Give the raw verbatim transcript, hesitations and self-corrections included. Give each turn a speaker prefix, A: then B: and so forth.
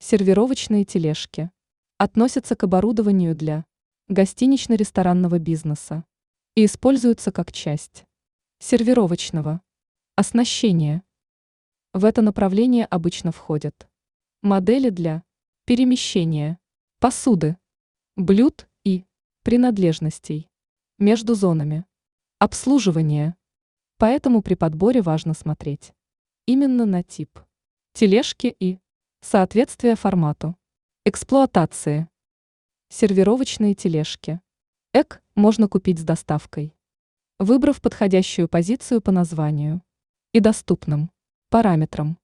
A: Сервировочные тележки относятся к оборудованию для гостинично-ресторанного бизнеса и используются как часть сервировочного оснащения. В это направление обычно входят модели для перемещения посуды, блюд и принадлежностей между зонами обслуживания. Поэтому при подборе важно смотреть именно на тип тележки и соответствие формату эксплуатации. Сервировочные тележки ЭК можно купить с доставкой, выбрав подходящую позицию по названию и доступным параметрам.